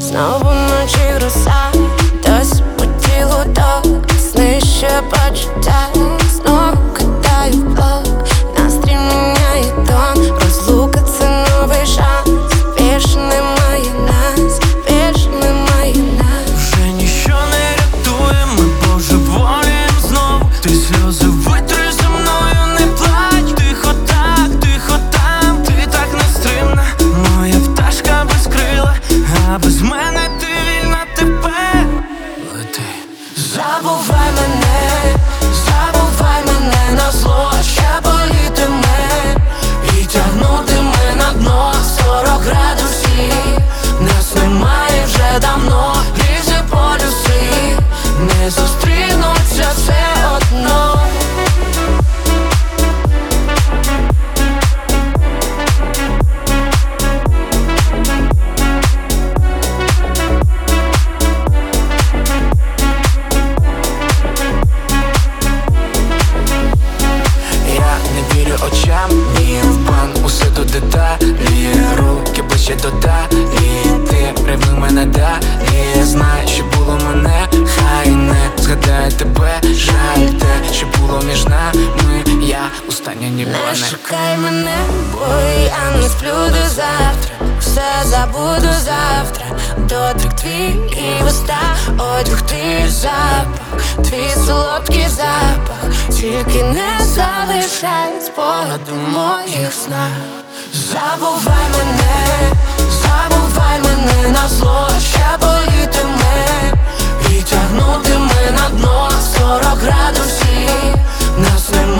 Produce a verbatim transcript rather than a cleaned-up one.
Знову ночі роса, досі по тілу ток, знищує почуття, знову кидаю в блок. Настрій міняє тон, розлука це новий шанс. Більше немає нас, більше немає нас. Вже ніщо не рятує, ми божеволієм знову. Ти сльози витри зі мною, не плач. Тихо так, тихо там, ти так нестримна. Моя пташка без крила, а без мене ти вільна тепер. Лети. Забувай мене, забувай мене на зло. Ще болітиме і тягнутиме на дно. Сорок градусів, нас немає вже давно. Лізе полюси, не зустрінуться все одно. Я не вірю очам, ні в бан, усе до деталі. Руки ближче до далі, ти привив мене далі. Знай, що було мене, хай не згадає тебе. Жаль те, що було між нами. Я остання Не ніколи. шукай мене, бо я не сплю до завтра. Все забуду завтра. Дотик твій і вуста, одяг твій запах, твій солодкий запах. Тільки не залишай спогаду в моїх снах. Забувай мене, забувай мене на зло. Ще болітиме і тягнутиме на дно. Сорок градусів, нас немає